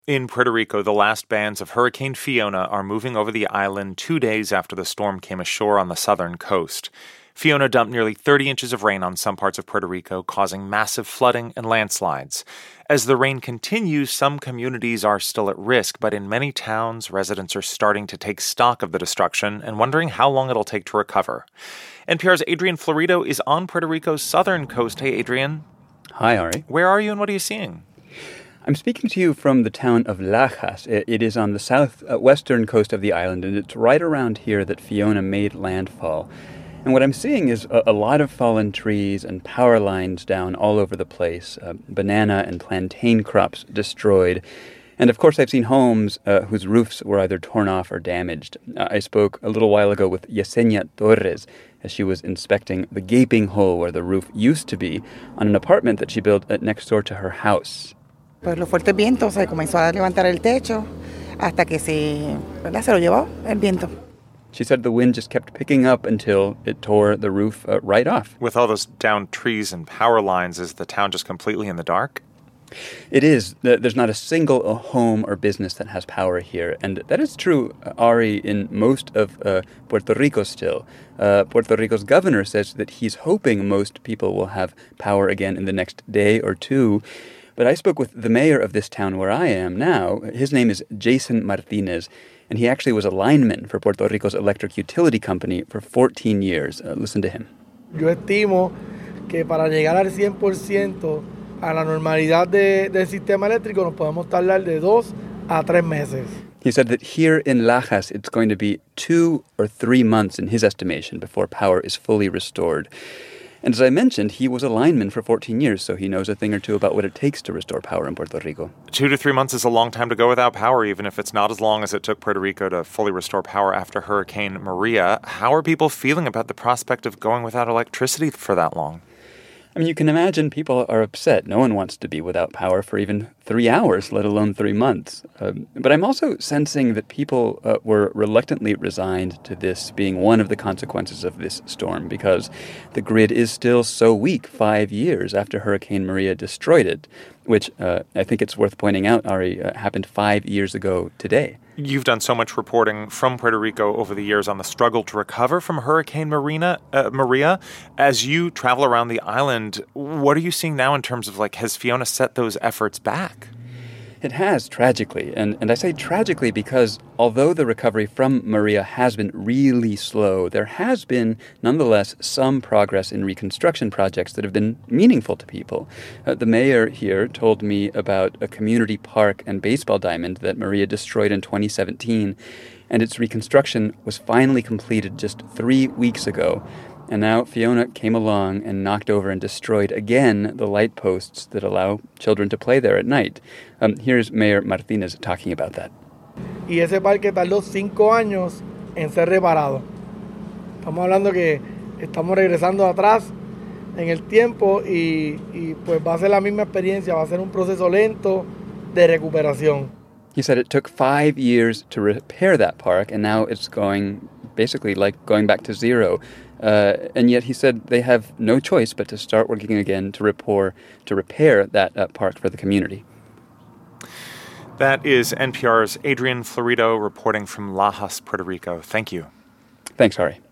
In Puerto Rico, the last bands of Hurricane Fiona are moving over the island 2 days after the storm came ashore on the southern coast. Fiona dumped nearly 30 inches of rain on some parts of Puerto Rico, causing massive flooding and landslides. As the rain continues, some communities are still at risk, but in many towns, residents are starting to take stock of the destruction and wondering how long it'll take to recover. NPR's Adrian Florido is on Puerto Rico's southern coast. Hey, Adrian. Hi, Ari. Where are you and what are you seeing? I'm speaking to you from the town of Lajas. It is on the southwestern coast of the island, and it's right around here that Fiona made landfall. And what I'm seeing is a lot of fallen trees and power lines down all over the place, banana and plantain crops destroyed. And of course, I've seen homes whose roofs were either torn off or damaged. I spoke a little while ago with Yesenia Torres as she was inspecting the gaping hole where the roof used to be on an apartment that she built next door to her house. Pues los fuertes vientos se comenzó a levantar el techo hasta que ¿verdad? Se lo llevó el viento. She said the wind just kept picking up until it tore the roof right off. With all those downed trees and power lines, is the town just completely in the dark? It is. There's not a single home or business that has power here. And that is true, Ari, in most of Puerto Rico still. Puerto Rico's governor says that he's hoping most people will have power again in the next day or two. But I spoke with the mayor of this town where I am now. His name is Jason Martinez, and he actually was a lineman for Puerto Rico's electric utility company for 14 years. Listen to him. Yo estimo que para llegar al 100% a la normalidad del sistema eléctrico nos podemos tardar de 2 a 3 meses. He said that here in Lajas, it's going to be 2 or 3 months in his estimation before power is fully restored. And as I mentioned, he was a lineman for 14 years, so he knows a thing or two about what it takes to restore power in Puerto Rico. 2 to 3 months is a long time to go without power, even if it's not as long as it took Puerto Rico to fully restore power after Hurricane Maria. How are people feeling about the prospect of going without electricity for that long? I mean, you can imagine people are upset. No one wants to be without power for even 3 hours, let alone 3 months. But I'm also sensing that people were reluctantly resigned to this being one of the consequences of this storm because the grid is still so weak 5 years after Hurricane Maria destroyed it, which I think it's worth pointing out, Ari, happened 5 years ago today. You've done so much reporting from Puerto Rico over the years on the struggle to recover from Hurricane Maria. As you travel around the island, what are you seeing now in terms of, has Fiona set those efforts back? It has, tragically. And I say tragically because although the recovery from Maria has been really slow, there has been, nonetheless, some progress in reconstruction projects that have been meaningful to people. The mayor here told me about a community park and baseball diamond that Maria destroyed in 2017, and its reconstruction was finally completed just 3 weeks ago. And now Fiona came along and knocked over and destroyed again the light posts that allow children to play there at night. Here's Mayor Martinez talking about that. Y ese parque tardó 5 años en ser reparado. Estamos hablando que estamos regresando atrás en el tiempo y pues va a ser la misma experiencia, va a ser un proceso lento de recuperación. He said it took 5 years to repair that park, and now it's going basically like going back to zero. And yet he said they have no choice but to start working again to repair that park for the community. That is NPR's Adrian Florido reporting from Lajas, Puerto Rico. Thank you. Thanks, Ari.